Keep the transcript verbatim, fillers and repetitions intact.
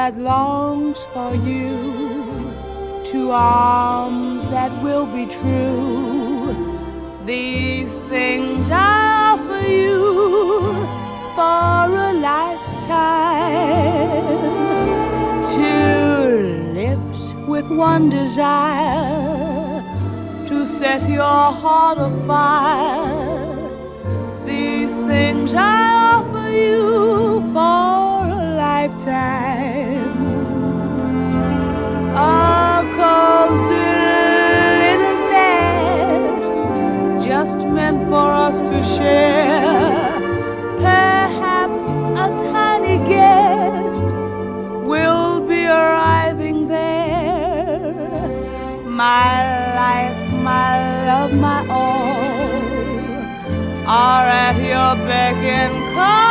that longs for you, to arms that will be true. These things I offer you for a lifetime. Two lips with one desire to set your heart afire. These things I offer you for a lifetime. A cozy little nest just meant for us to share. Perhaps a tiny guest will be arriving there. My life, my love, my all are at your beck and call.